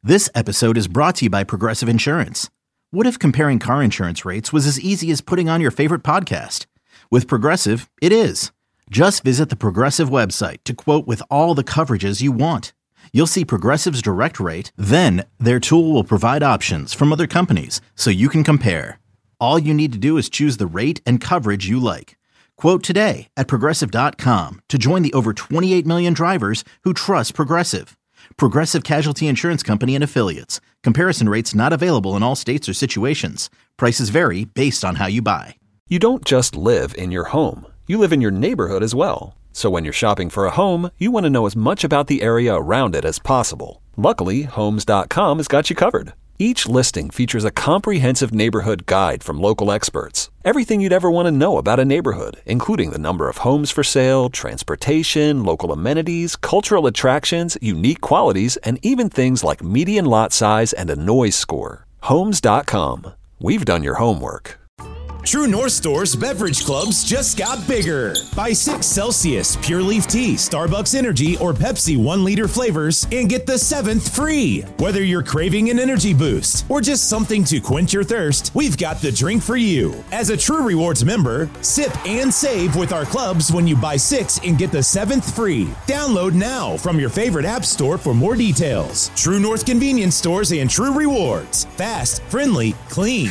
This episode is brought to you by Progressive Insurance. What if comparing car insurance rates was as easy as putting on your favorite podcast? With Progressive, it is. Just visit the Progressive website to quote with all the coverages you want. You'll see Progressive's direct rate, then their tool will provide options from other companies so you can compare. All you need to do is choose the rate and coverage you like. Quote today at Progressive.com to join the over 28 million drivers who trust Progressive. Progressive Casualty Insurance Company and Affiliates. Comparison rates not available in all states or situations. Prices vary based on how you buy. You don't just live in your home. You live in your neighborhood as well. So when you're shopping for a home, you want to know as much about the area around it as possible. Luckily, Homes.com has got you covered. Each listing features a comprehensive neighborhood guide from local experts. Everything you'd ever want to know about a neighborhood, including the number of homes for sale, transportation, local amenities, cultural attractions, unique qualities, and even things like median lot size and a noise score. Homes.com. We've done your homework. True North Store's beverage clubs just got bigger. Buy 6 Celsius, Pure Leaf Tea, Starbucks Energy, or Pepsi 1-liter flavors and get the 7th free. Whether you're craving an energy boost or just something to quench your thirst, we've got the drink for you. As a True Rewards member, sip and save with our clubs when you buy 6 and get the 7th free. Download now from your favorite app store for more details. True North Convenience Stores and True Rewards. Fast, friendly, clean.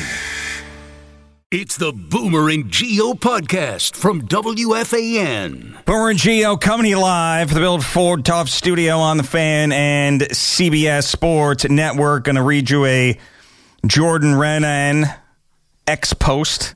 It's the Boomer and Geo podcast from WFAN. Boomer and Geo coming to you live from the Bill Ford Tough studio on the Fan and CBS Sports Network. Going to read you a Jordan Raanan X-Post.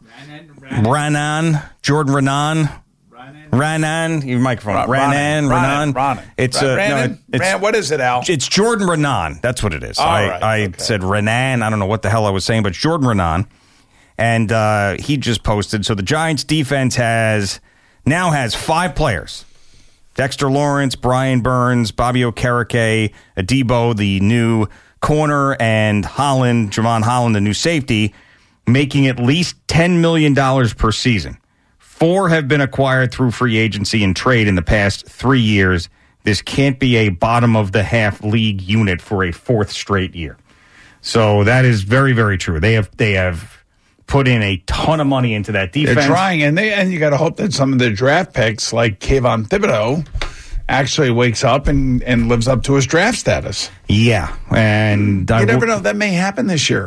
Jordan Raanan, your microphone. Raanan. It's what is it, Al? It's Jordan Raanan. That's what it is. I said Raanan. I don't know what the hell I was saying, but it's Jordan Raanan. And he just posted, so the Giants defense now has 5 players. Dexter Lawrence, Brian Burns, Bobby Okereke, Adebo, the new corner, and Javon Holland, the new safety, making at least $10 million per season. 4 have been acquired through free agency and trade in the past 3 years. This can't be a bottom-of-the-half league unit for a 4th straight year. So that is very, very true. They have put in a ton of money into that defense. They're trying, and you got to hope that some of the draft picks, like Kayvon Thibodeau, actually wakes up and lives up to his draft status. Yeah, and you never know. That may happen this year.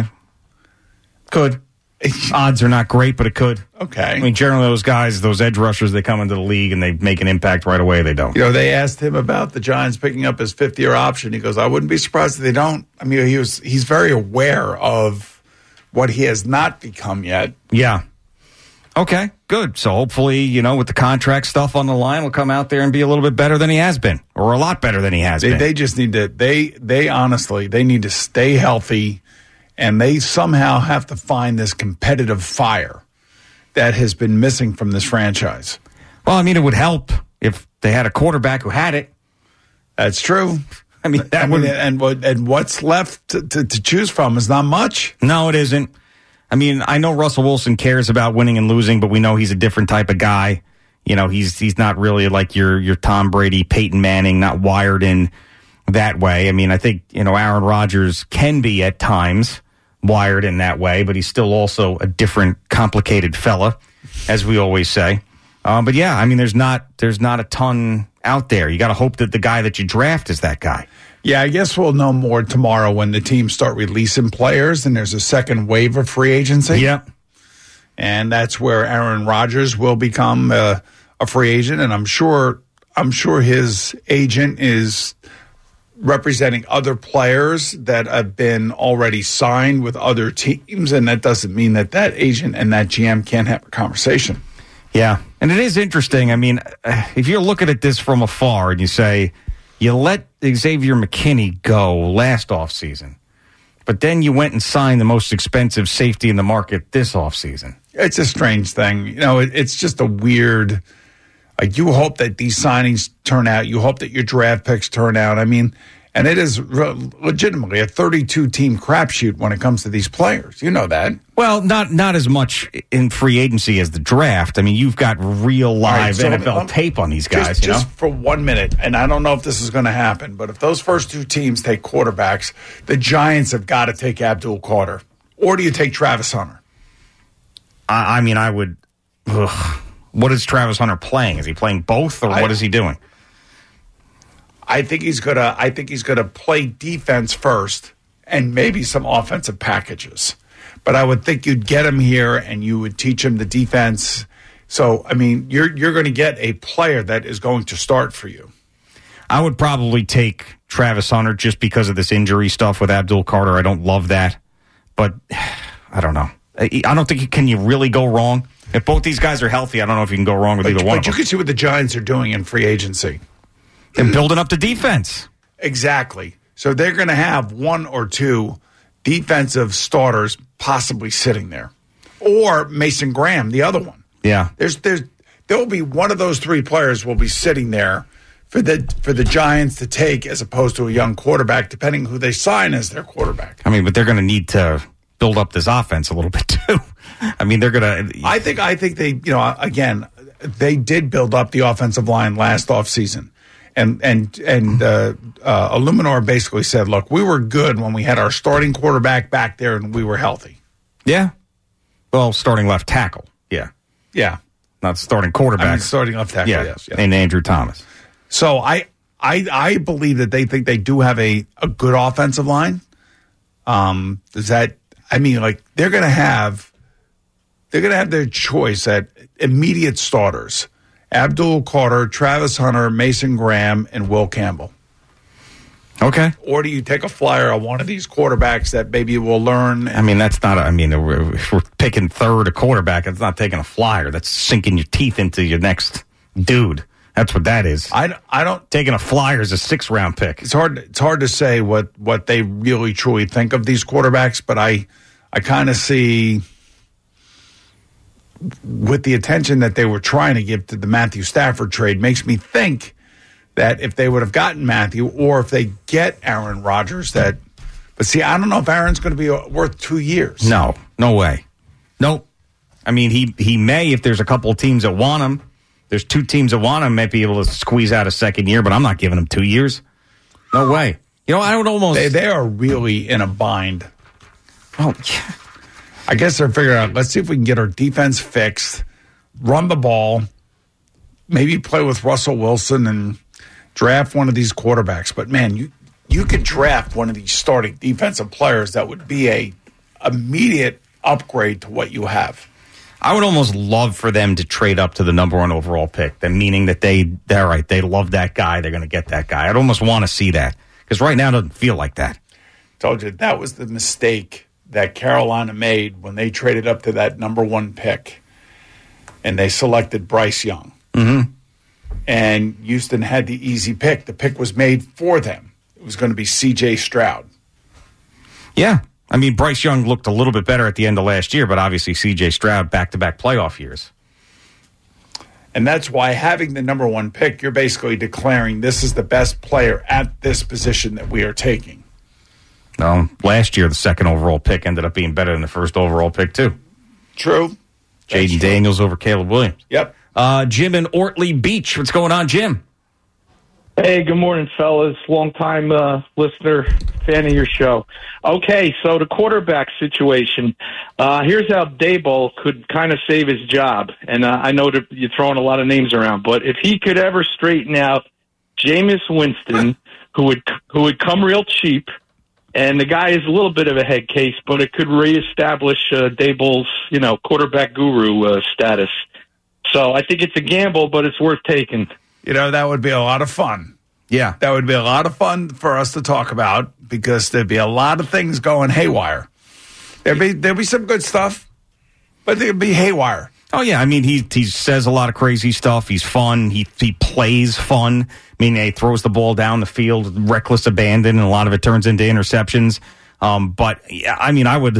Could. Odds are not great, but it could. Okay. I mean, generally those guys, those edge rushers, they come into the league and they make an impact right away. They don't. They asked him about the Giants picking up his 5th-year option. He goes, I wouldn't be surprised if they don't. I mean, he's very aware of what he has not become yet. Yeah. Okay, good. So hopefully, with the contract stuff on the line, will come out there and be a little bit better than he has been, or a lot better than he has been. They just need to, they honestly, they need to stay healthy, and they somehow have to find this competitive fire that has been missing from this franchise. Well, I mean, it would help if they had a quarterback who had it. That's true. And what's left to choose from is not much. No, it isn't. I mean, I know Russell Wilson cares about winning and losing, but we know he's a different type of guy. He's not really like your Tom Brady, Peyton Manning, not wired in that way. I mean, I think, Aaron Rodgers can be at times wired in that way, but he's still also a different, complicated fella, as we always say. But yeah, I mean, there's not a ton out there. You got to hope that the guy that you draft is that guy. Yeah, I guess we'll know more tomorrow when the teams start releasing players and there's a second wave of free agency. Yep. And that's where Aaron Rodgers will become a free agent, and I'm sure his agent is representing other players that have been already signed with other teams, and that doesn't mean that agent and that GM can't have a conversation. Yeah, and it is interesting. I mean, if you're looking at this from afar and you say, you let Xavier McKinney go last offseason, but then you went and signed the most expensive safety in the market this offseason. It's a strange thing. It's just a weird, you hope that these signings turn out. You hope that your draft picks turn out. I mean, And it is legitimately a 32-team crapshoot when it comes to these players. You know that. Well, not as much in free agency as the draft. I mean, you've got real live NFL tape on these guys. Just for 1 minute, and I don't know if this is going to happen, but if those first two teams take quarterbacks, the Giants have got to take Abdul Carter. Or do you take Travis Hunter? I mean, I would. What is Travis Hunter playing? Is he playing both, or what is he doing? I think he's gonna play defense first and maybe some offensive packages. But I would think you'd get him here and you would teach him the defense. So I mean, you're going to get a player that is going to start for you. I would probably take Travis Hunter just because of this injury stuff with Abdul Carter. I don't love that, but I don't know. I don't think can you really go wrong if both these guys are healthy. I don't know if you can go wrong with either one. But you can see what the Giants are doing in free agency. And building up the defense. Exactly. So they're going to have one or two defensive starters possibly sitting there. Or Mason Graham, the other one. Yeah. There will be one of those three players will be sitting there for the Giants to take as opposed to a young quarterback, depending who they sign as their quarterback. I mean, but they're going to need to build up this offense a little bit too. I mean, they're going to. I think they, again, they did build up the offensive line last offseason. And Illuminor basically said, look, we were good when we had our starting quarterback back there and we were healthy. Yeah. Well, starting left tackle. Yeah. Yeah. Not starting quarterback. I mean, starting left tackle, yes. And Andrew Thomas. So I believe that they think they do have a good offensive line. They're going to have their choice at immediate starters. Abdul Carter, Travis Hunter, Mason Graham, and Will Campbell. Okay. Or do you take a flyer on one of these quarterbacks that maybe will learn? I mean, that's not. If we're picking third a quarterback, it's not taking a flyer. That's sinking your teeth into your next dude. That's what that is. I don't taking a flyer is a 6th-round pick. It's hard to say what they really truly think of these quarterbacks, but I kind of see, with the attention that they were trying to give to the Matthew Stafford trade, makes me think that if they would have gotten Matthew or if they get Aaron Rodgers, but see, I don't know if Aaron's going to be worth 2 years. No way. Nope. I mean, he may if there's a couple of teams that want him. There's 2 teams that want him, might be able to squeeze out a second year, but I'm not giving him 2 years. No way. I would almost. They are really in a bind. Well, yeah. I guess they're figuring out, let's see if we can get our defense fixed, run the ball, maybe play with Russell Wilson and draft one of these quarterbacks. But, man, you could draft one of these starting defensive players that would be a immediate upgrade to what you have. I would almost love for them to trade up to the number 1 overall pick, meaning that they love that guy, they're going to get that guy. I'd almost want to see that because right now it doesn't feel like that. Told you, that was the mistake that Carolina made when they traded up to that number 1 pick and they selected Bryce Young. Mm-hmm. And Houston had the easy pick. The pick was made for them. It was going to be C.J. Stroud. Yeah. I mean, Bryce Young looked a little bit better at the end of last year, but obviously C.J. Stroud back-to-back playoff years. And that's why having the number 1 pick, you're basically declaring this is the best player at this position that we are taking. No, last year the 2nd overall pick ended up being better than the 1st overall pick, too. True. Jaden Daniels over Caleb Williams. Yep. Jim in Ortley Beach. What's going on, Jim? Hey, good morning, fellas. Long-time listener, fan of your show. Okay, so the quarterback situation. Here's how Daboll could kind of save his job. And I know that you're throwing a lot of names around, but if he could ever straighten out Jameis Winston, who would come real cheap, and the guy is a little bit of a head case, but it could reestablish Daboll's, quarterback guru status. So I think it's a gamble, but it's worth taking. That would be a lot of fun. Yeah. That would be a lot of fun for us to talk about because there'd be a lot of things going haywire. There'd be some good stuff, but there'd be haywire. Oh, yeah. I mean, he says a lot of crazy stuff. He's fun. He plays fun. I mean, he throws the ball down the field, reckless abandon, and a lot of it turns into interceptions. But, yeah, I mean, I would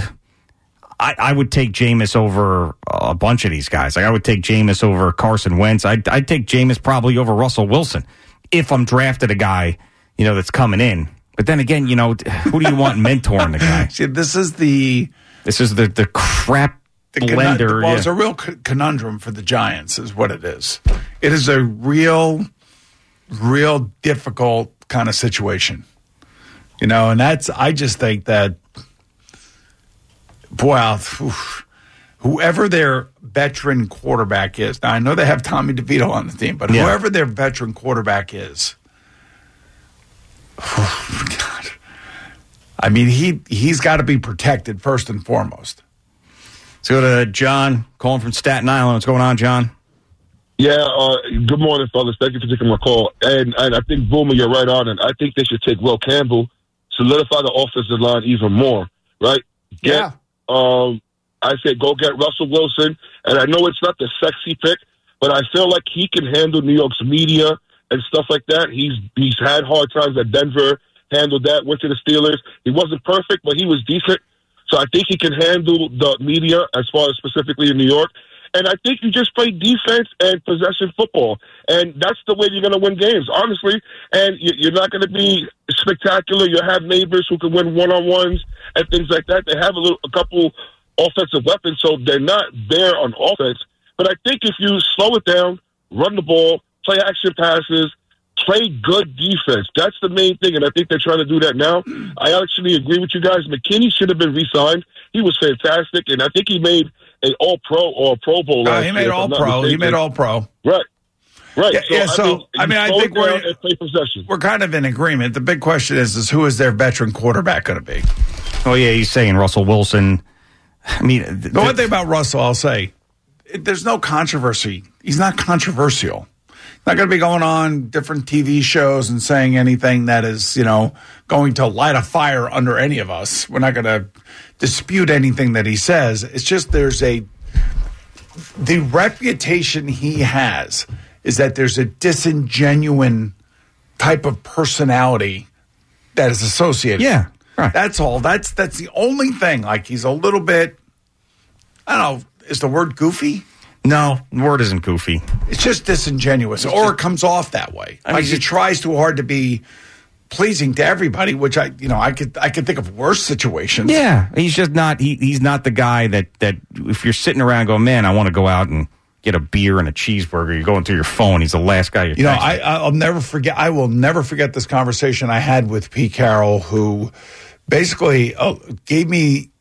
take Jameis over a bunch of these guys. Like, I would take Jameis over Carson Wentz. I'd take Jameis probably over Russell Wilson if I'm drafted a guy, that's coming in. But then again, who do you want mentoring the guy? See, this is the crap blender. Well, it's a real conundrum for the Giants, is what it is. It is a real difficult kind of situation, and I just think that, boy, whoever their veteran quarterback is. Now, I know they have Tommy DeVito on the team, but whoever their veteran quarterback is, God, I mean, he's got to be protected first and foremost. Let's go to John, calling from Staten Island. What's going on, John? Yeah, good morning, fellas. Thank you for taking my call. And I think, Boomer, you're right on it. I think they should take Will Campbell, solidify the offensive line even more, right? I say go get Russell Wilson. And I know it's not the sexy pick, but I feel like he can handle New York's media and stuff like that. He's had hard times at Denver, handled that, went to the Steelers. He wasn't perfect, but he was decent. So I think he can handle the media as far as specifically in New York. And I think you just play defense and possession football. And that's the way you're going to win games, honestly. And you're not going to be spectacular. You have neighbors who can win one-on-ones and things like that. They have a couple offensive weapons, so they're not there on offense. But I think if you slow it down, run the ball, play action passes, play good defense, that's the main thing. And I think they're trying to do that now. I actually agree with you guys. McKinney should have been re-signed. He was fantastic, and I think he made an All-Pro or a Pro Bowl last year. He made All-Pro. He made All-Pro. Right. So, I think play possession. We're kind of in agreement. The big question is who is their veteran quarterback going to be? Oh, yeah, he's saying Russell Wilson. I mean, the one thing about Russell, I'll say, there's no controversy. He's not controversial. Not going to be going on different TV shows and saying anything that is, going to light a fire under any of us. We're not going to dispute anything that he says. It's just the reputation he has is that there's a disingenuine type of personality that is associated. Yeah, right. That's all. That's the only thing. Like, he's a little bit, I don't know, is the word goofy? No, the word isn't goofy. It's just disingenuous, or it comes off that way. I mean, he tries too hard to be pleasing to everybody, which I could think of worse situations. Yeah, he's just not. He's not the guy that if you're sitting around going, man, I want to go out and get a beer and a cheeseburger. You're going through your phone. He's the last guy. I'll never forget. I will never forget this conversation I had with Pete Carroll, who basically gave me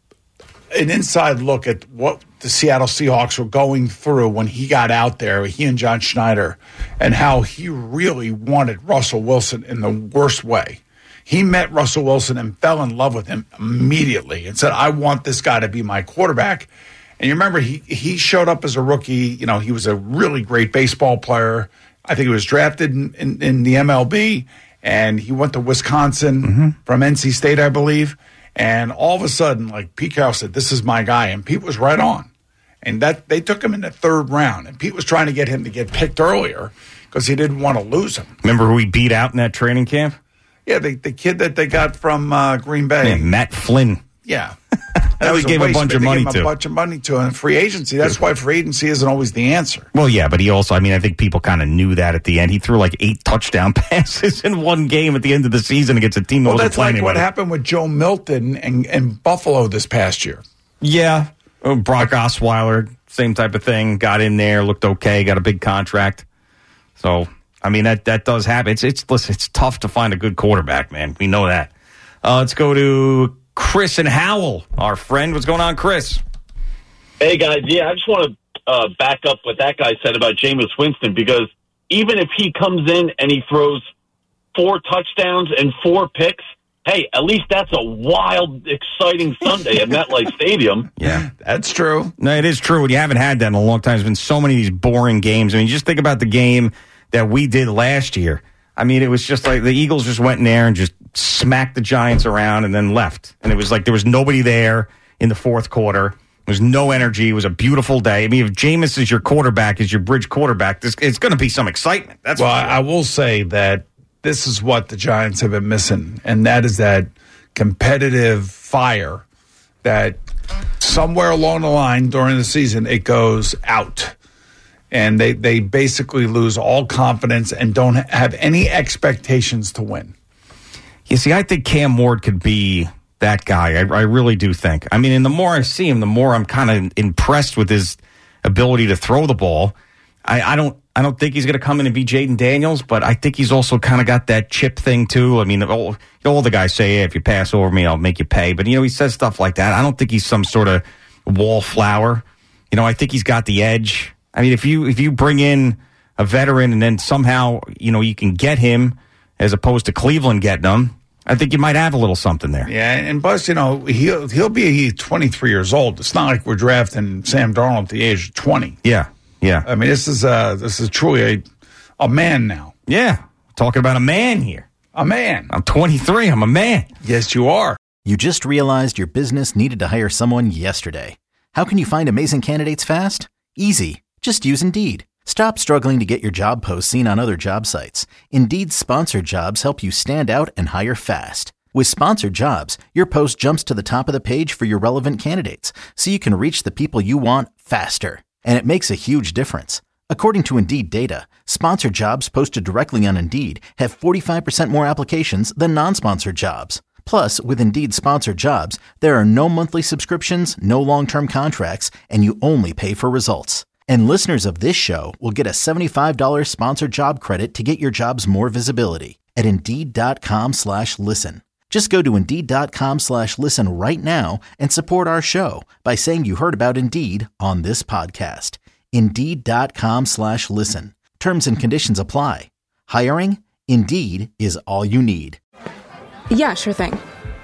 an inside look at what the Seattle Seahawks were going through when he got out there, he and John Schneider, and how he really wanted Russell Wilson in the worst way. He met Russell Wilson and fell in love with him immediately and said, I want this guy to be my quarterback. And you remember, he showed up as a rookie. He was a really great baseball player. I think he was drafted in the MLB, and he went to Wisconsin from NC State, I believe. And all of a sudden, like, Pete Carroll said, this is my guy. And Pete was right on. And that they took him in the third round. And Pete was trying to get him to get picked earlier because he didn't want to lose him. Remember who he beat out in that training camp? Yeah, the kid that they got from Green Bay. Yeah, Matt Flynn. Yeah. That we gave a bunch of money to. A bunch of money to in free agency. That's why free agency isn't always the answer. Well, yeah, but he also, I think people kind of knew that at the end. He threw like 8 touchdown passes in one game at the end of the season against a team that wasn't playing. That's like what happened with Joe Milton and Buffalo this past year. Yeah. Brock Osweiler, same type of thing. Got in there, looked okay, got a big contract. So, that does happen. Listen, it's tough to find a good quarterback, man. We know that. Let's go to Chris and Howell, our friend. What's going on, Chris? Hey, guys. Yeah, I just want to back up what that guy said about Jameis Winston, because even if he comes in and he throws 4 touchdowns and 4 picks, hey, at least that's a wild, exciting Sunday at MetLife Stadium. Yeah, that's true. No, it is true. You haven't had that in a long time. There's been so many of these boring games. Just think about the game that we did last year. It was just like the Eagles just went in there and just smacked the Giants around and then left. And it was like there was nobody there in the fourth quarter. There was no energy. It was a beautiful day. If Jameis is your quarterback, is your bridge quarterback, it's going to be some excitement. That's well, I will say that this is what the Giants have been missing, and that is that competitive fire that somewhere along the line during the season it goes out. And they basically lose all confidence and don't have any expectations to win. You see, I think Cam Ward could be that guy. I really do think. I mean, and the more I see him, the more I'm kind of impressed with his ability to throw the ball. I don't think he's going to come in and be Jaden Daniels, but I think he's also kind of got that chip thing too. I mean, all the guys say, hey, if you pass over me, I'll make you pay. But, he says stuff like that. I don't think he's some sort of wallflower. I think he's got the edge. I mean, if you bring in a veteran and then somehow, you can get him as opposed to Cleveland getting him, I think you might have a little something there. Yeah, and Buzz, he'll be 23 years old. It's not like we're drafting Sam Darnold at the age of 20. Yeah. I mean, this is truly a man now. Yeah, talking about a man here. A man. I'm 23. I'm a man. Yes, you are. You just realized your business needed to hire someone yesterday. How can you find amazing candidates fast? Easy. Just use Indeed. Stop struggling to get your job posts seen on other job sites. Indeed's sponsored jobs help you stand out and hire fast. With sponsored jobs, your post jumps to the top of the page for your relevant candidates, so you can reach the people you want faster. And it makes a huge difference. According to Indeed data, sponsored jobs posted directly on Indeed have 45% more applications than non-sponsored jobs. Plus, with Indeed sponsored jobs, there are no monthly subscriptions, no long-term contracts, and you only pay for results. And listeners of this show will get a $75 sponsored job credit to get your jobs more visibility at Indeed.com/listen. Just go to Indeed.com/listen right now and support our show by saying you heard about Indeed on this podcast. Indeed.com/listen. Terms and conditions apply. Hiring? Indeed is all you need. Yeah, sure thing.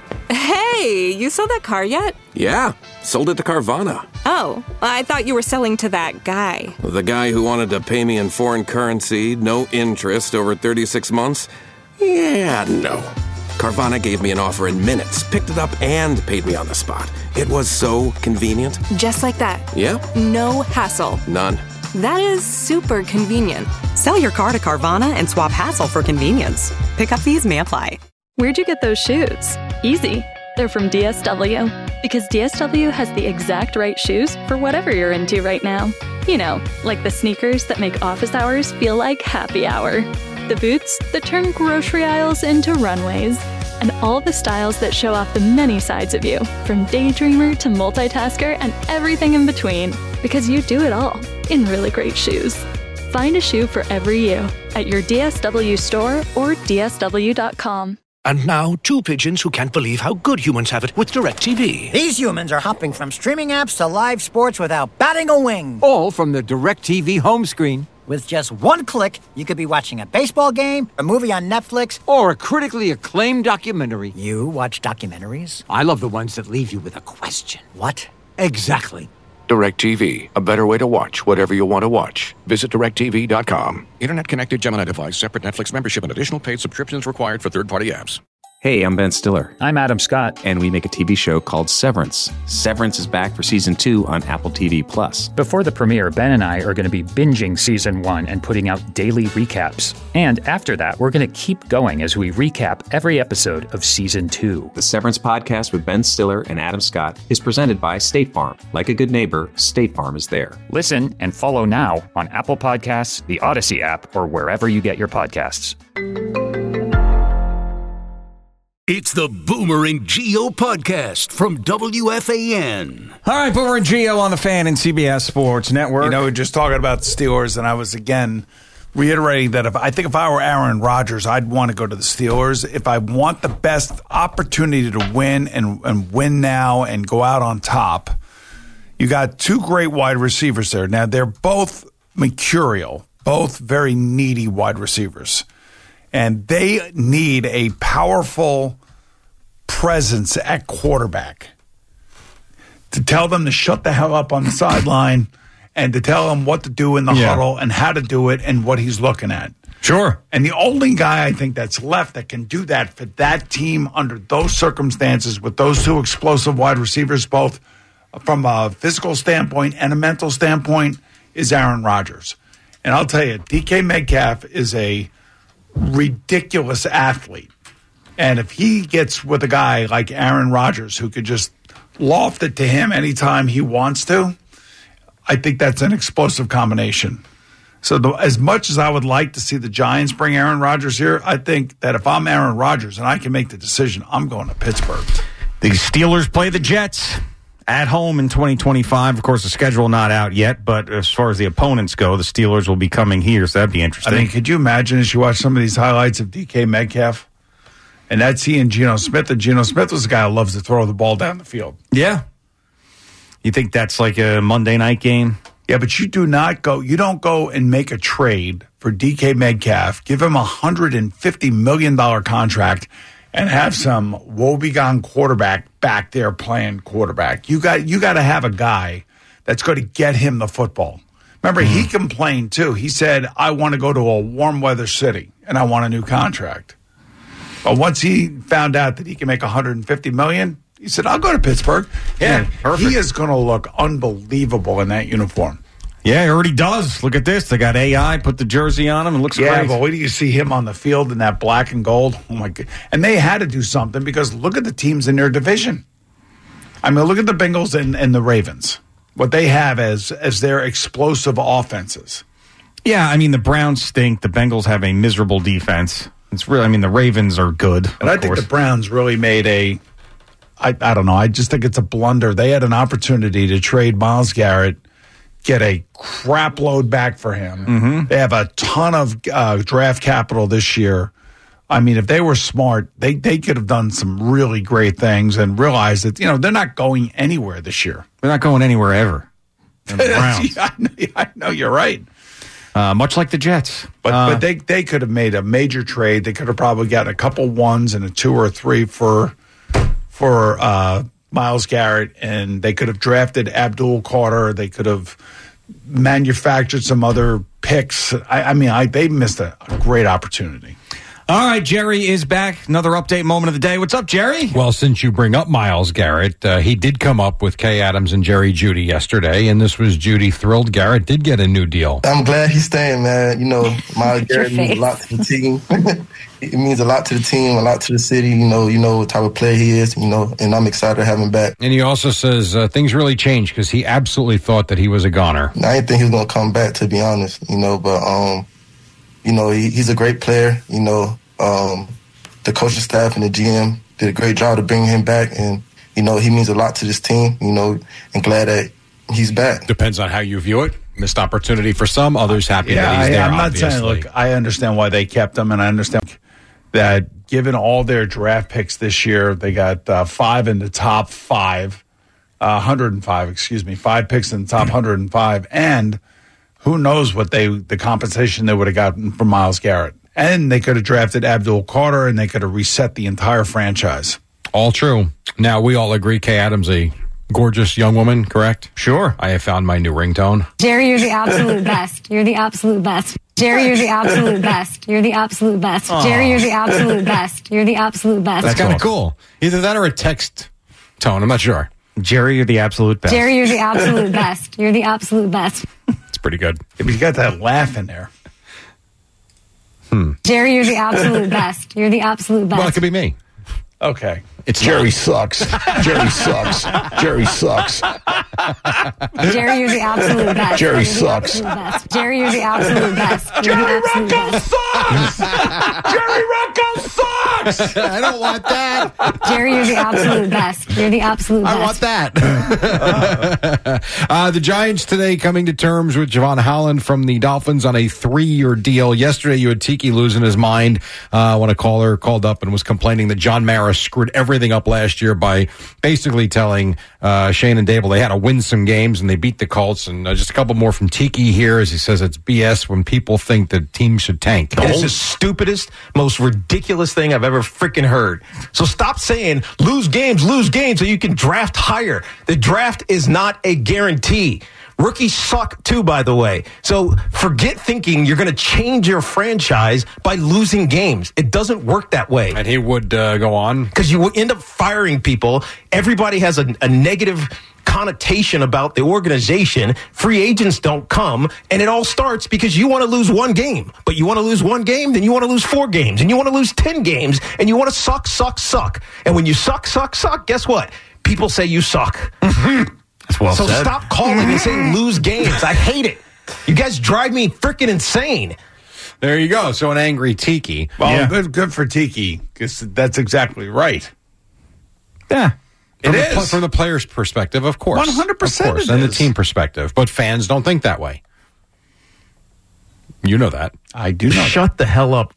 Hey, you sold that car yet? Yeah, sold it to Carvana. Oh, I thought you were selling to that guy. The guy who wanted to pay me in foreign currency, no interest, over 36 months? Yeah, no. Carvana gave me an offer in minutes, picked it up, and paid me on the spot. It was so convenient. Just like that. Yep. No hassle. None. That is super convenient. Sell your car to Carvana and swap hassle for convenience. Pickup fees may apply. Where'd you get those shoes? Easy. They're from DSW. Because DSW has the exact right shoes for whatever you're into right now. Like the sneakers that make office hours feel like happy hour. The boots that turn grocery aisles into runways. And all the styles that show off the many sides of you, from daydreamer to multitasker and everything in between. Because you do it all in really great shoes. Find a shoe for every you at your DSW store or DSW.com. And now, two pigeons who can't believe how good humans have it with DirecTV. These humans are hopping from streaming apps to live sports without batting a wing. All from the DirecTV home screen. With just one click, you could be watching a baseball game, a movie on Netflix, or a critically acclaimed documentary. You watch documentaries? I love the ones that leave you with a question. What? Exactly. DirecTV, a better way to watch whatever you want to watch. Visit DirecTV.com. Internet-connected Gemini device, separate Netflix membership, and additional paid subscriptions required for third-party apps. Hey, I'm Ben Stiller. I'm Adam Scott. And we make a TV show called Severance. Severance is back for Season 2 on Apple TV+. Before the premiere, Ben and I are going to be binging Season 1 and putting out daily recaps. And after that, we're going to keep going as we recap every episode of Season 2. The Severance podcast with Ben Stiller and Adam Scott is presented by State Farm. Like a good neighbor, State Farm is there. Listen and follow now on Apple Podcasts, the Odyssey app, or wherever you get your podcasts. It's the Boomer and Geo podcast from WFAN. All right, Boomer and Geo on the Fan and CBS Sports Network. We're just talking about the Steelers, and I was again reiterating that if I were Aaron Rodgers, I'd want to go to the Steelers. If I want the best opportunity to win and win now and go out on top, you got two great wide receivers there. Now, they're both mercurial, both very needy wide receivers. And they need a powerful presence at quarterback to tell them to shut the hell up on the sideline and to tell them what to do in the huddle and how to do it and what he's looking at. Sure. And the only guy I think that's left that can do that for that team under those circumstances with those two explosive wide receivers, both from a physical standpoint and a mental standpoint, is Aaron Rodgers. And I'll tell you, DK Metcalf is a ridiculous athlete. And if he gets with a guy like Aaron Rodgers who could just loft it to him anytime he wants to, I think that's an explosive combination. So as much as I would like to see the Giants bring Aaron Rodgers here, I think that if I'm Aaron Rodgers and I can make the decision, I'm going to Pittsburgh. The Steelers play the Jets at home in 2025. Of course, the schedule not out yet, but as far as the opponents go, the Steelers will be coming here, so that'd be interesting. I mean, could you imagine as you watch some of these highlights of DK Metcalf? And that's he and Geno Smith. And Geno Smith was a guy who loves to throw the ball down the field. Yeah. You think that's like a Monday night game? Yeah, but you don't go and make a trade for DK Metcalf, give him a $150 million contract, and have some woebegone quarterback back there playing quarterback. You got to have a guy that's going to get him the football. Remember, he complained too. He said, I want to go to a warm weather city, and I want a new contract. But once he found out that he can make $150 million, he said, I'll go to Pittsburgh. Yeah, he is going to look unbelievable in that uniform. Yeah, he already does. Look at this. They got AI, put the jersey on him, and looks great. Yeah, but wait till you see him on the field in that black and gold. Oh, my God. And they had to do something because look at the teams in their division. I mean, look at the Bengals and the Ravens, what they have as their explosive offenses. Yeah, I mean, the Browns stink. The Bengals have a miserable defense. It's really, I mean, the Ravens are good. And I think the Browns really made I don't know. I just think it's a blunder. They had an opportunity to trade Myles Garrett, get a crap load back for him. Mm-hmm. They have a ton of draft capital this year. I mean, if they were smart, they could have done some really great things and realized that, they're not going anywhere this year. They're not going anywhere ever. The Browns. I know, you're right. Much like the Jets. But they could have made a major trade. They could have probably gotten a couple ones and a 2 or 3 for Myles Garrett, and they could have drafted Abdul Carter. They could have manufactured some other picks. They missed a great opportunity. All right, Jerry is back. Another update moment of the day. What's up, Jerry? Well, since you bring up Myles Garrett, he did come up with Kay Adams and Jerry Jeudy yesterday, and this was Jeudy thrilled Garrett did get a new deal. I'm glad he's staying, man. Myles Garrett means a lot to the team. It means a lot to the team, a lot to the city. You know what type of player he is, and I'm excited to have him back. And he also says things really changed because he absolutely thought that he was a goner. I didn't think he was going to come back, to be honest, but he's a great player. The coaching staff and the GM did a great job to bring him back, and he means a lot to this team. And glad that he's back. Depends on how you view it. Missed opportunity for some, others happy that he's there. I'm not obviously. saying. Look, I understand why they kept him, and I understand that given all their draft picks this year, they got 5 in the top 105. Excuse me, 5 picks in the top 105, and who knows what the compensation they would have gotten from Myles Garrett. And they could have drafted Abdul Carter, and they could have reset the entire franchise. All true. Now, we all agree Kay Adams, a gorgeous young woman, correct? Sure. I have found my new ringtone. Jerry, you're the absolute best. You're the absolute best. Jerry, you're the absolute best. You're the absolute best. Jerry, you're the absolute best. You're the absolute best. That's kind of cool. Either that or a text tone. I'm not sure. Jerry, you're the absolute best. Jerry, you're the absolute best. You're the absolute best. It's pretty good. Yeah, but you got that laugh in there. Jerry, you're the absolute best. You're the absolute best. Well, it could be me. Okay. It's Jerry not. sucks. Jerry sucks. Jerry sucks. Jerry, you're the absolute best. Jerry You're sucks. the absolute best. Jerry, you're the absolute best. You're Jerry the absolute Recco best. sucks! Jerry Recco sucks! I don't want that. Jerry, you're the absolute best. You're the absolute best. I want that. The Giants today coming to terms with Javon Holland from the Dolphins on a 3-year deal. Yesterday, you had Tiki losing his mind when a caller called up and was complaining that John Mara screwed everything up last year by basically telling Shane and Dable they had to win some games, and they beat the Colts. And just a couple more from Tiki here as he says it's BS when people think that teams should tank. It's the stupidest, most ridiculous thing I've ever freaking heard. So stop saying lose games so you can draft higher. The draft is not a guarantee. Rookies suck too, by the way. So forget thinking you're going to change your franchise by losing games. It doesn't work that way. And he would go on. Because you will end up firing people. Everybody has a negative connotation about the organization. Free agents don't come, and it all starts because you want to lose one game. But you want to lose one game, then you want to lose 4 games, and you want to lose 10 games, and you want to suck. And when you suck, guess what? People say you suck. So stop calling and saying lose games. I hate it. You guys drive me freaking insane. There you go. So an angry Tiki. Well, good for Tiki, because that's exactly right. Yeah. From the player's perspective, of course. 100% Of course, it and the is. team perspective. But fans don't think that way. You know that. I do know Shut the hell up.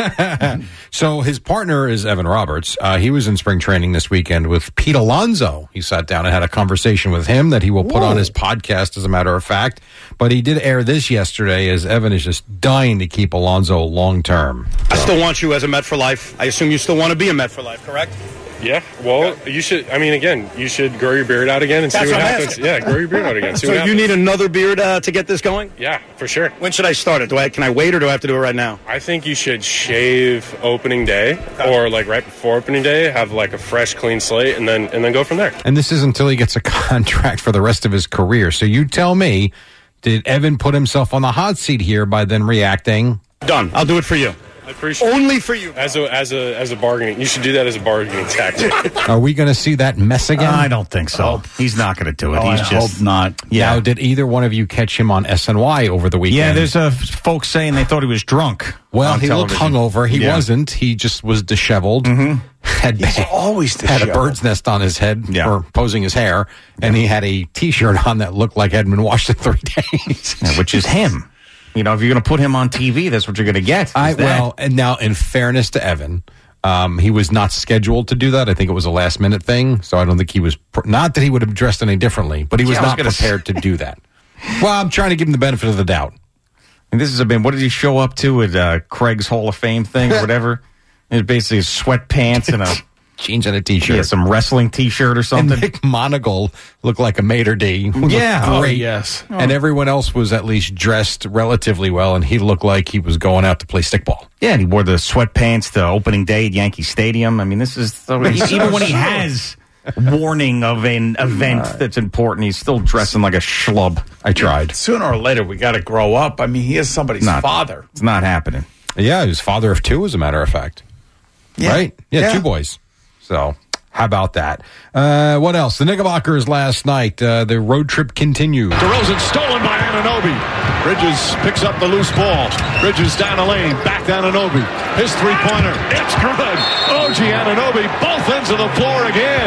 So his partner is Evan Roberts. He was in spring training this weekend with Pete Alonso. He sat down and had a conversation with him that he will put on his podcast, as a matter of fact. But he did air this yesterday, as Evan is just dying to keep Alonso long term. I still want you as a Met for life. I assume you still want to be a Met for life, correct? Yeah, well, you should, you should grow your beard out again and That's see what what I'm happens. asking. Yeah, grow your beard out again. See So what you happens. need another beard to get this going? Yeah, for sure. When should I start it? Can I wait or do I have to do it right now? I think you should shave opening day or like right before opening day, have like a fresh, clean slate, and then go from there. And this is until he gets a contract for the rest of his career. So you tell me, did Evan put himself on the hot seat here by then reacting? Done. I'll do it for you. I appreciate Only for you. As a bargaining, you should do that as a bargaining tactic. Are we going to see that mess again? I don't think so. He's not going to do it. He's just hope not. Yeah. Now, did either one of you catch him on SNY over the weekend? Yeah, there's folks saying they thought he was drunk. Well, on he looked television. hungover. He Yeah. wasn't. He just was disheveled. He's always had a disheveled. bird's nest on his head for posing his hair, and he had a T-shirt on that looked like hadn't been washed in 3 days. Yeah, which is him. You know, if you're going to put him on TV, that's what you're going to get. And now, in fairness to Evan, he was not scheduled to do that. I think it was a last-minute thing, so I don't think he was... not that he would have dressed any differently, but he was Yeah, I was not gonna prepared to do that. Well, I'm trying to give him the benefit of the doubt. And this has been, what did he show up to at Craig's Hall of Fame thing or whatever? It was basically sweatpants and a... jeans and a T-shirt. Yeah, some wrestling T-shirt or something. And Nick Monagle looked like a maitre d'. Yeah. Great. Oh, yes. And everyone else was at least dressed relatively well, and he looked like he was going out to play stickball. Yeah, and he wore the sweatpants to opening day at Yankee Stadium. I mean, this is... even when he has warning of an event that's important, he's still dressing like a schlub. I tried. Sooner or later, we got to grow up. I mean, he is somebody's father. It's not happening. Yeah, he was father of 2, as a matter of fact. Yeah. Right? Yeah, Yeah. 2 boys. So, how about that? What else? The Knickerbockers last night. The road trip continued. DeRozan stolen by Anunoby. Bridges picks up the loose ball. Bridges down the lane. Back to Anunoby. His three-pointer. It's good. OG Anunoby. Both ends of the floor again.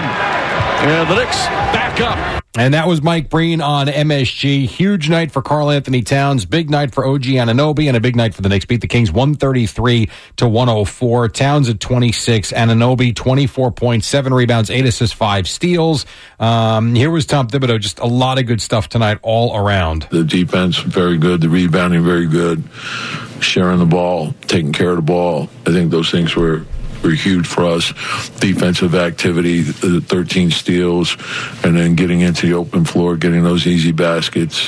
And the Knicks back up. And that was Mike Breen on MSG. Huge night for Karl Anthony Towns. Big night for OG Anunoby, and a big night for the Knicks. Beat the Kings 133-104. Towns at 26. Anunoby 24 points, 7 rebounds, 8 assists, 5 steals. Here was Tom Thibodeau. Just a lot of good stuff tonight all around. The defense, very good. The rebounding, very good. Sharing the ball, taking care of the ball. I think those things were huge for us. Defensive activity, the 13 steals, and then getting into the open floor, getting those easy baskets.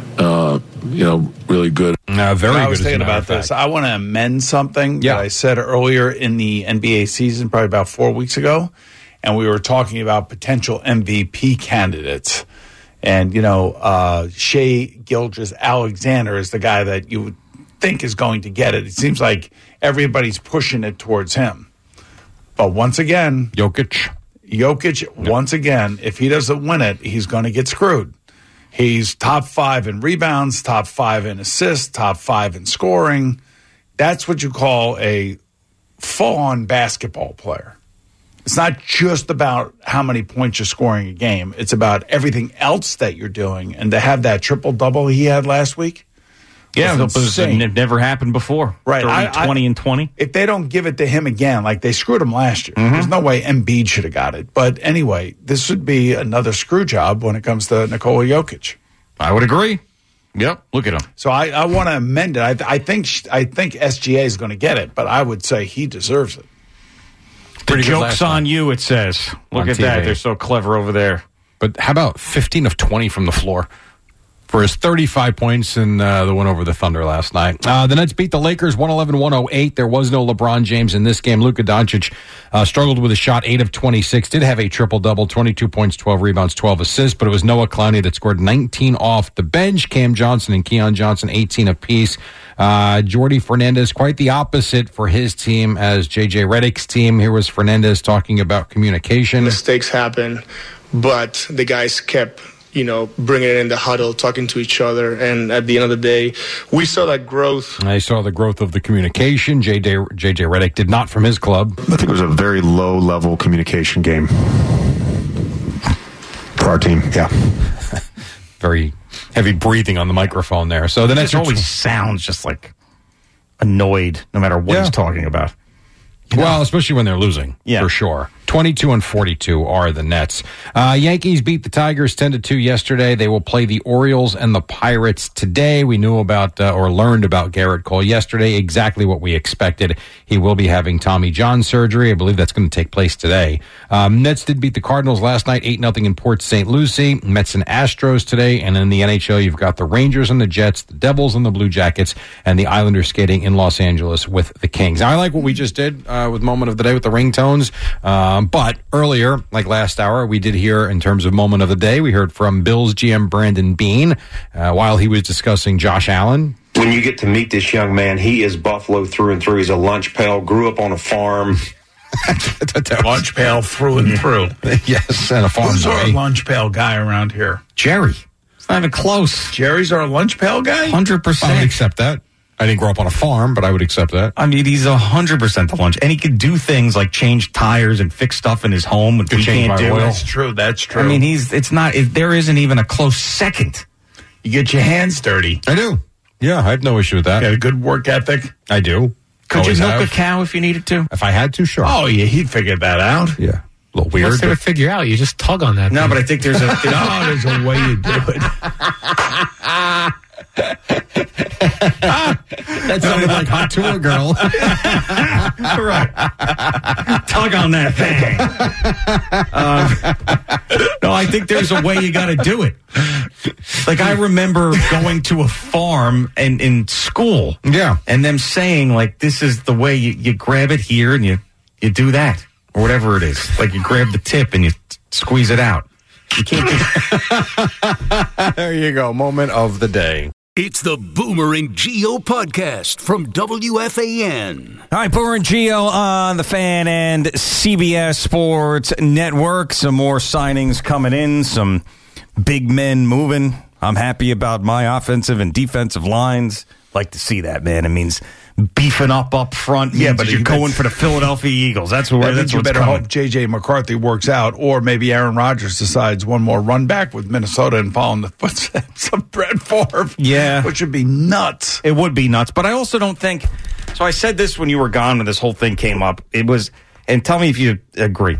Really good. Very good. I was thinking about this. I want to amend something that I said earlier in the NBA season, probably about 4 weeks ago, and we were talking about potential MVP candidates. And, Shea Gilgeous-Alexander is the guy that you would think is going to get it. It seems like everybody's pushing it towards him. But once again, Jokic, once again, if he doesn't win it, he's going to get screwed. He's top 5 in rebounds, top 5 in assists, top 5 in scoring. That's what you call a full-on basketball player. It's not just about how many points you're scoring a game. It's about everything else that you're doing. And to have that triple-double he had last week, Yeah, it never happened before. Right. 20 and 20. If they don't give it to him again, like they screwed him last year, there's no way Embiid should have got it. But anyway, this would be another screw job when it comes to Nikola Jokic. I would agree. Yep, look at him. So I want to amend it. I think SGA is going to get it, but I would say he deserves it. The joke's on you, it says. Look at that. They're so clever over there. But how about 15 of 20 from the floor for his 35 points in the win over the Thunder last night? The Nets beat the Lakers 111-108. There was no LeBron James in this game. Luka Doncic struggled with a shot, 8 of 26. Did have a triple-double, 22 points, 12 rebounds, 12 assists, but it was Noah Clowney that scored 19 off the bench. Cam Johnson and Keon Johnson, 18 apiece. Jordi Fernandez, quite the opposite for his team as J.J. Redick's team. Here was Fernandez talking about communication. Mistakes happen, but the guys kept bringing it in the huddle, talking to each other. And at the end of the day, we saw that growth. I saw the growth of the communication. J.J. Redick did not from his club. I think it was a very low-level communication game for our team, yeah. Very heavy breathing on the microphone there. So the Nets always sounds just like annoyed no matter what he's talking about. Well, especially when they're losing, for sure. 22-42 are the Nets. Yankees beat the Tigers 10-2 yesterday. They will play the Orioles and the Pirates today. We knew about or learned about Garrett Cole yesterday, exactly what we expected. He will be having Tommy John surgery. I believe that's going to take place today. Nets did beat the Cardinals last night, 8-0 in Port St. Lucie. Mets and Astros today. And in the NHL, you've got the Rangers and the Jets, the Devils and the Blue Jackets, and the Islanders skating in Los Angeles with the Kings. Now, I like what we just did with Moment of the Day with the ringtones. But earlier, like last hour, we did hear in terms of Moment of the Day, we heard from Bills GM Brandon Beane while he was discussing Josh Allen. When you get to meet this young man, he is Buffalo through and through. He's a lunch pail, grew up on a farm. Lunch pail through and through. Yes, and a farm Who's boy. our lunch pail guy around here? Jerry. It's not even close. Jerry's our lunch pail guy? 100%. I would accept that. I didn't grow up on a farm, but I would accept that. I mean, he's 100% the lunch. And he could do things like change tires and fix stuff in his home, which we can't do. That's true. That's true. I mean, there isn't even a close second. You get your hands dirty. I do. Yeah, I have no issue with that. You got a good work ethic? I do. Could you milk a cow if you needed to? If I had to, sure. Oh, yeah, he'd figure that out. Yeah. A little weird. What's there to figure out? You just tug on that. No, but I think there's a there's a way you do it. That sounded like Hot Tour Girl. Right. Tug on that thing. No, I think there's a way you got to do it. Like, I remember going to a farm in school. Yeah. And them saying, like, this is the way you grab it here and you do that. Or whatever it is. Like, you grab the tip and you squeeze it out. You can't do There you go. Moment of the day. It's the Boomer and Geo podcast from WFAN. All right, Boomer and Geo on the Fan and CBS Sports Network. Some more signings coming in, some big men moving. I'm happy about my offensive and defensive lines. Like to see that, man. It means beefing up front. Yeah, but you're going for the Philadelphia Eagles. That's where that's you better coming. hope J.J. McCarthy works out, or maybe Aaron Rodgers decides one more run back with Minnesota and following the footsteps of Brett Favre. Yeah. Which would be nuts. It would be nuts. But I also don't think... So I said this when you were gone when this whole thing came up. It was... And tell me if you agree.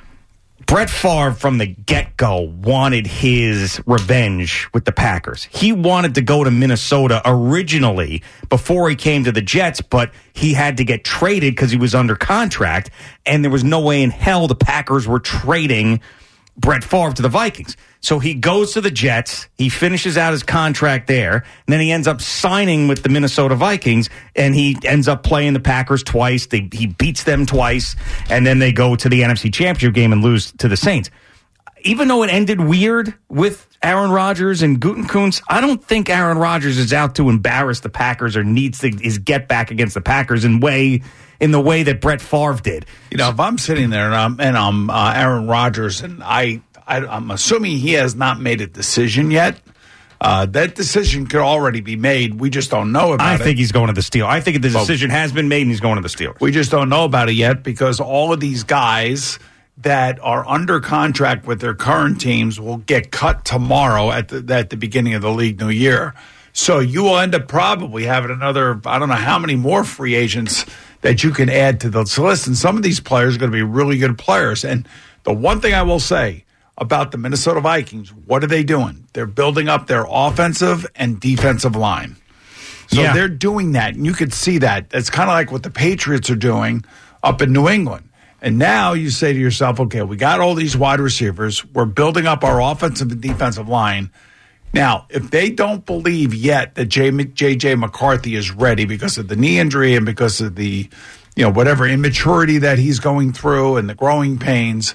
Brett Favre, from the get-go, wanted his revenge with the Packers. He wanted to go to Minnesota originally before he came to the Jets, but he had to get traded because he was under contract, and there was no way in hell the Packers were trading Brett Favre to the Vikings. So he goes to the Jets, he finishes out his contract there, and then he ends up signing with the Minnesota Vikings, and he ends up playing the Packers twice. He beats them twice, and then they go to the NFC Championship game and lose to the Saints. Even though it ended weird with Aaron Rodgers and Gutekunst, I don't think Aaron Rodgers is out to embarrass the Packers or needs his get back against the Packers in the way that Brett Favre did. You know, if I'm sitting there and I'm Aaron Rodgers, and I'm assuming he has not made a decision yet. That decision could already be made. We just don't know about it. I think he's going to the Steelers. I think the decision has been made and he's going to the Steelers. We just don't know about it yet because all of these guys that are under contract with their current teams will get cut tomorrow at the beginning of the league new year. So you will end up probably having another, I don't know how many more free agents that you can add to the list. And some of these players are going to be really good players. And the one thing I will say about the Minnesota Vikings, what are they doing? They're building up their offensive and defensive line. So they're doing that, and you could see that. It's kind of like what the Patriots are doing up in New England. And now you say to yourself, okay, we got all these wide receivers. We're building up our offensive and defensive line. Now, if they don't believe yet that J.J. McCarthy is ready because of the knee injury and because of the, whatever immaturity that he's going through and the growing pains,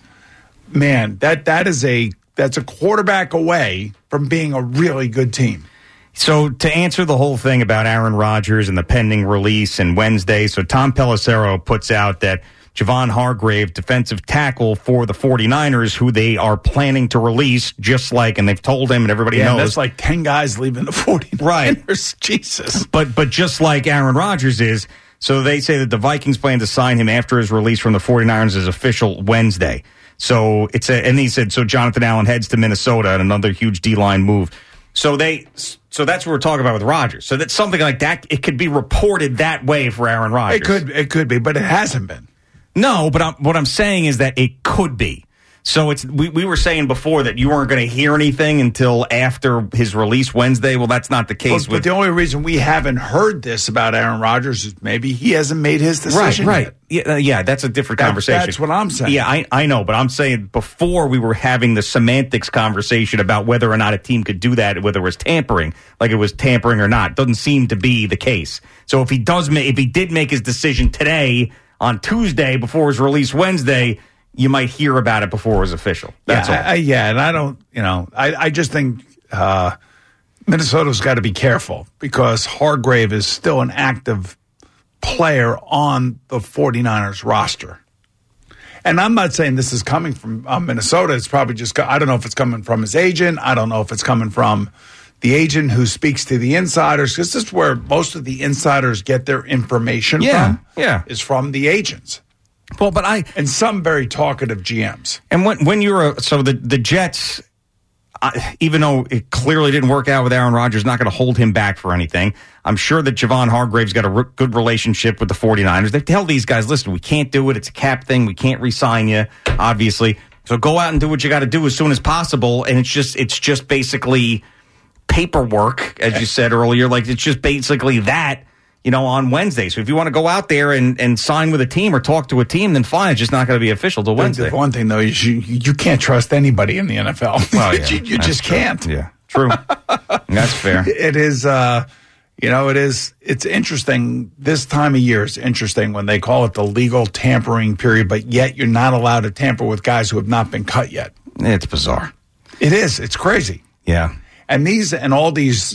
man, that's a quarterback away from being a really good team. So to answer the whole thing about Aaron Rodgers and the pending release and Wednesday, so Tom Pelissero puts out that Javon Hargrave, defensive tackle for the 49ers, who they are planning to release, just like, and they've told him and everybody knows. That's like 10 guys leaving the 49ers. Right. Jesus. But just like Aaron Rodgers is, so they say that the Vikings plan to sign him after his release from the 49ers is official Wednesday. So and he said, so Jonathan Allen heads to Minnesota and another huge D-line move. So that's what we're talking about with Rodgers. So that something like that, it could be reported that way for Aaron Rodgers. It could be, but it hasn't been. No, but what I'm saying is that it could be. So we were saying before that you weren't going to hear anything until after his release Wednesday. Well, that's not the case. But the only reason we haven't heard this about Aaron Rodgers is maybe he hasn't made his decision right. yet. Yeah, that's a different conversation. That's what I'm saying. Yeah, I know, but I'm saying before we were having the semantics conversation about whether or not a team could do that, whether it was tampering, like it was tampering or not. Doesn't seem to be the case. So if he did make his decision today on Tuesday before his release Wednesday, you might hear about it before it was official. That's all. And I don't, I just think Minnesota's got to be careful because Hargrave is still an active player on the 49ers roster. And I'm not saying this is coming from Minnesota. It's probably just, I don't know if it's coming from his agent. I don't know if it's coming from the agent who speaks to the insiders, because this is where most of the insiders get their information from. Yeah. Is from the agents. Well, but and some very talkative GMs. And when you're the Jets, even though it clearly didn't work out with Aaron Rodgers, not going to hold him back for anything. I'm sure that Javon Hargrave's got a good relationship with the 49ers. They tell these guys, listen, we can't do it. It's a cap thing. We can't re-sign you, obviously. So go out and do what you got to do as soon as possible. And it's just basically paperwork, as you said earlier. Like, it's just basically that, on Wednesday. So if you want to go out there and sign with a team or talk to a team, then fine. It's just not going to be official till Wednesday. The one thing, though, is you can't trust anybody in the NFL. Well, yeah, you just can't. Yeah, true. That's fair. It is, it's interesting. This time of year is interesting when they call it the legal tampering period, but yet you're not allowed to tamper with guys who have not been cut yet. It's bizarre. It is. It's crazy. Yeah. And all these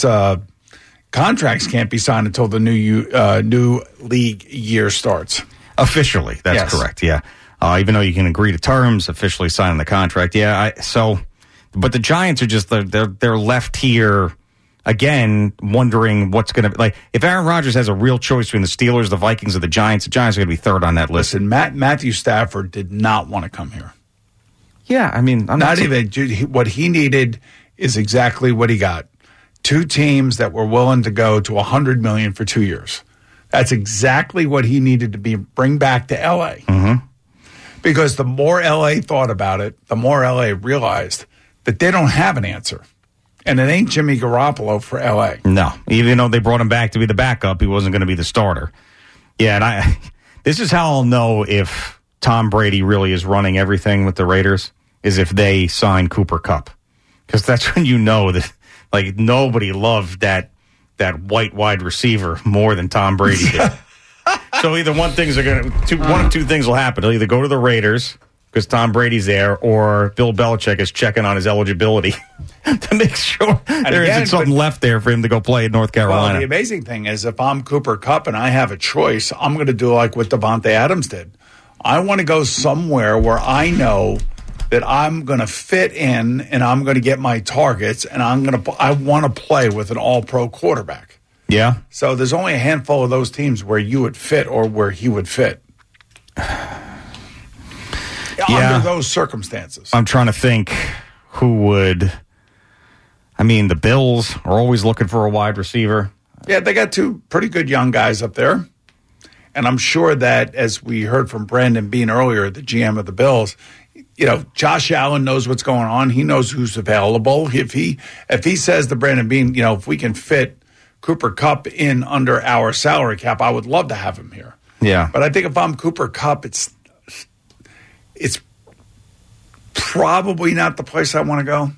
contracts can't be signed until the new league year starts. Officially, that's correct. Yeah, even though you can agree to terms, officially signing the contract. Yeah. But the Giants are just they're left here again, wondering what's going to like. If Aaron Rodgers has a real choice between the Steelers, the Vikings, or the Giants are going to be third on that list. Listen, Matthew Stafford did not want to come here. Yeah, I mean, not even what he needed is exactly what he got. 2 teams that were willing to go to $100 million for 2 years. That's exactly what he needed to bring back to LA. Mm-hmm. Because the more LA thought about it, the more LA realized that they don't have an answer. And it ain't Jimmy Garoppolo for LA. No, even though they brought him back to be the backup, he wasn't going to be the starter. Yeah, and this is how I'll know if Tom Brady really is running everything with the Raiders, is if they sign Cooper Kupp. Because that's when you know that, like, nobody loved that white wide receiver more than Tom Brady did. So either one of two things will happen. He'll either go to the Raiders because Tom Brady's there, or Bill Belichick is checking on his eligibility to make sure there isn't something left there for him to go play in North Carolina. Well, the amazing thing is, if I'm Cooper Kupp and I have a choice, I'm going to do like what Davante Adams did. I want to go somewhere where I know that I'm going to fit in and I'm going to get my targets, and I want to play with an all-pro quarterback. Yeah. So there's only a handful of those teams where you would fit or where he would fit. Under those circumstances. I'm trying to think who would. I mean, the Bills are always looking for a wide receiver. Yeah, they got 2 pretty good young guys up there. And I'm sure that, as we heard from Brandon Beane earlier, the GM of the Bills, Josh Allen knows what's going on. He knows who's available. If he says to Brandon Beane, if we can fit Cooper Kupp in under our salary cap, I would love to have him here. Yeah. But I think if I'm Cooper Kupp, it's probably not the place I want to go.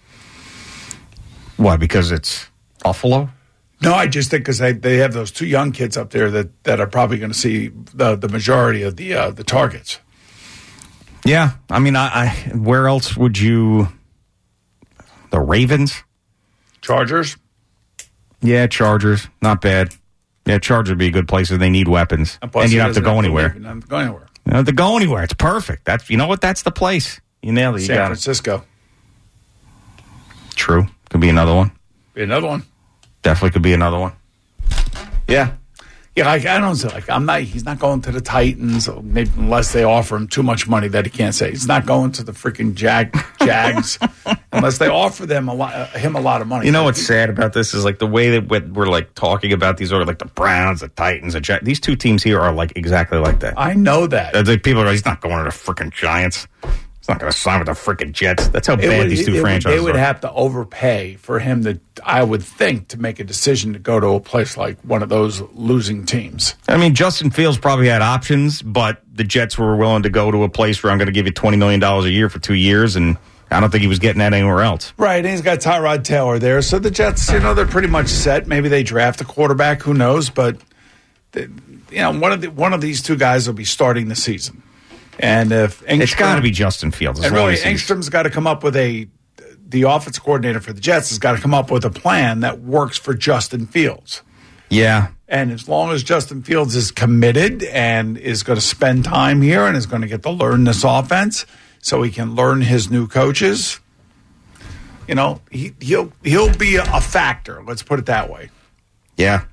Why? Because it's Buffalo? No, I just think because they have those 2 young kids up there that are probably going to see the majority of the targets. Yeah, I mean, I where else would you? The Ravens, Chargers. Yeah, Chargers, not bad. Yeah, Chargers would be a good place if they need weapons, and you don't have to go anywhere. Not go anywhere. You don't have to go anywhere. It's perfect. That's That's the place. You nailed it. You San got Francisco. it. True. Could be another one. Be another one. Definitely could be another one. Yeah. Yeah, I don't say he's not going to the Titans maybe unless they offer him too much money that he can't say. He's not going to the freaking Jags unless they offer him a lot of money. You know what's sad about this is like the way that we're like talking about these order, like the Browns, the Titans, the Jags. These two teams here are like exactly like that. I know that. People are like, he's not going to the freaking Giants. He's not going to sign with the freaking Jets. That's how bad these two franchises are. They would have to overpay for him to, I would think, to make a decision to go to a place like one of those losing teams. I mean, Justin Fields probably had options, but the Jets were willing to go to a place where I'm going to give you $20 million a year for 2 years, and I don't think he was getting that anywhere else. Right, and he's got Tyrod Taylor there. So the Jets, they're pretty much set. Maybe they draft a quarterback, who knows? But, one of these two guys will be starting the season. And if Engstrom, it's got to be Justin Fields. And really, Engstrom's got to come up with the offense coordinator for the Jets has got to come up with a plan that works for Justin Fields. Yeah. And as long as Justin Fields is committed and is going to spend time here and is going to get to learn this offense so he can learn his new coaches, he'll be a factor. Let's put it that way. Yeah.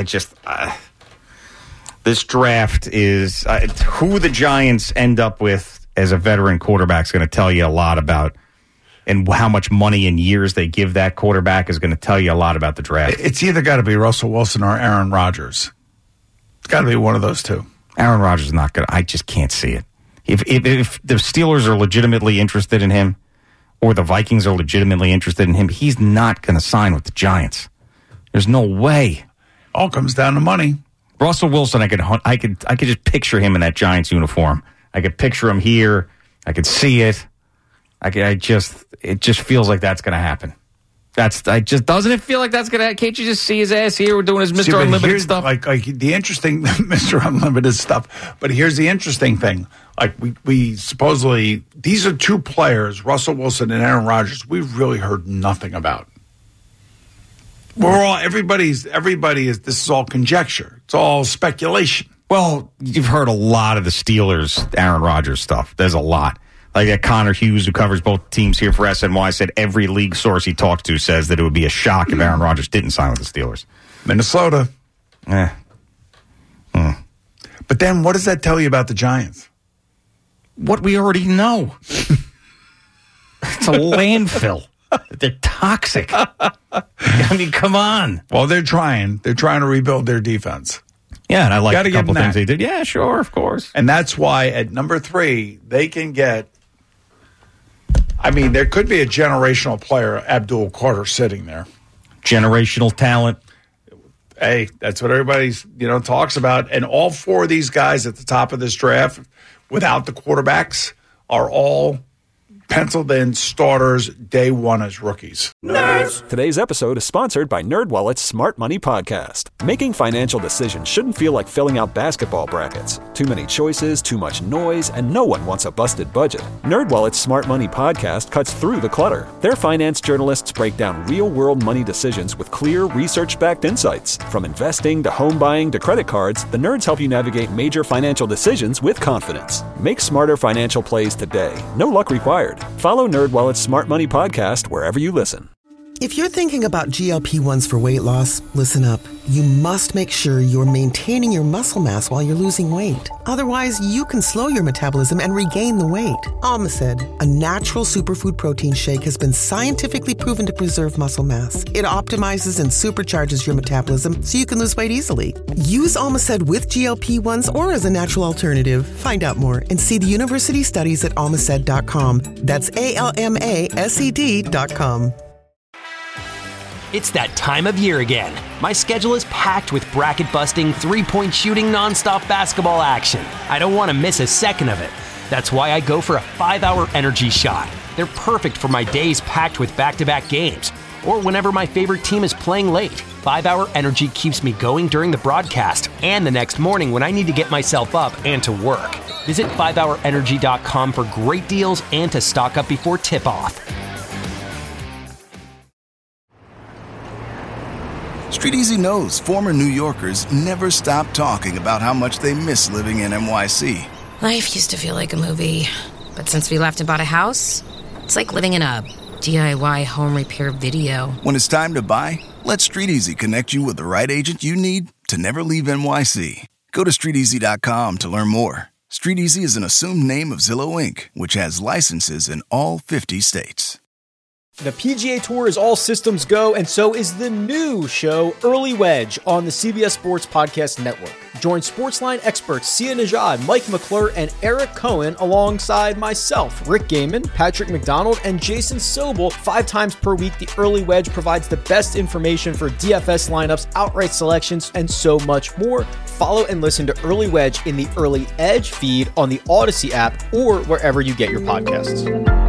This draft is who the Giants end up with as a veteran quarterback is going to tell you a lot about, and how much money and years they give that quarterback is going to tell you a lot about the draft. It's either got to be Russell Wilson or Aaron Rodgers. It's got to be one of those two. Aaron Rodgers is not good. I just can't see it. If the Steelers are legitimately interested in him, or the Vikings are legitimately interested in him, he's not going to sign with the Giants. There's no way. All comes down to money. Russell Wilson, I could just picture him in that Giants uniform. I could picture him here. I could see it. It just feels like that's going to happen. Doesn't it feel like that's going to? Can't you just see his ass here? We're doing his Mr. Unlimited stuff. Like the interesting Mr. Unlimited stuff. But here's the interesting thing. Like we supposedly, these are two players, Russell Wilson and Aaron Rodgers, we've really heard nothing about. Everybody is, this is all conjecture. It's all speculation. Well, you've heard a lot of the Steelers, Aaron Rodgers stuff. There's a lot. Like that Connor Hughes, who covers both teams here for SNY, said every league source he talks to says that it would be a shock if Aaron Rodgers didn't sign with the Steelers. Minnesota. But then what does that tell you about the Giants? What we already know. It's a landfill. They're toxic. I mean, come on. Well, they're trying. They're trying to rebuild their defense. Yeah, and I like a couple things they did. Yeah, sure, of course. And that's why at number 3, they can get, there could be a generational player, Abdul Carter, sitting there. Generational talent. Hey, that's what everybody's, talks about. And all 4 of these guys at the top of this draft, without the quarterbacks, are all penciled in starters day one as rookies. Nerds! Today's episode is sponsored by NerdWallet's Smart Money Podcast. Making financial decisions shouldn't feel like filling out basketball brackets. Too many choices, too much noise, and no one wants a busted budget. NerdWallet's Smart Money Podcast cuts through the clutter. Their finance journalists break down real-world money decisions with clear, research-backed insights. From investing to home buying to credit cards, the nerds help you navigate major financial decisions with confidence. Make smarter financial plays today. No luck required. Follow NerdWallet's Smart Money Podcast wherever you listen. If you're thinking about GLP-1s for weight loss, listen up. You must make sure you're maintaining your muscle mass while you're losing weight. Otherwise, you can slow your metabolism and regain the weight. Almacid, a natural superfood protein shake, has been scientifically proven to preserve muscle mass. It optimizes and supercharges your metabolism so you can lose weight easily. Use Almacid with GLP-1s or as a natural alternative. Find out more and see the university studies at almacid.com. That's ALMASED.com. It's that time of year again. My schedule is packed with bracket-busting, three-point shooting, nonstop basketball action. I don't want to miss a second of it. That's why I go for a 5-hour energy shot. They're perfect for my days packed with back-to-back games, or whenever my favorite team is playing late. 5-hour energy keeps me going during the broadcast and the next morning when I need to get myself up and to work. Visit 5hourenergy.com for great deals and to stock up before tip-off. Street Easy knows former New Yorkers never stop talking about how much they miss living in NYC. Life used to feel like a movie, but since we left and bought a house, it's like living in a DIY home repair video. When it's time to buy, let StreetEasy connect you with the right agent you need to never leave NYC. Go to StreetEasy.com to learn more. StreetEasy is an assumed name of Zillow Inc., which has licenses in all 50 states. The PGA Tour is all systems go, and so is the new show, Early Wedge, on the CBS Sports Podcast Network. Join Sportsline experts Sia Nejad, Mike McClure, and Eric Cohen alongside myself, Rick Gaiman, Patrick McDonald, and Jason Sobel 5 times per week. The Early Wedge provides the best information for DFS lineups, outright selections, and so much more. Follow and listen to Early Wedge in the Early Edge feed on the Odyssey app or wherever you get your podcasts.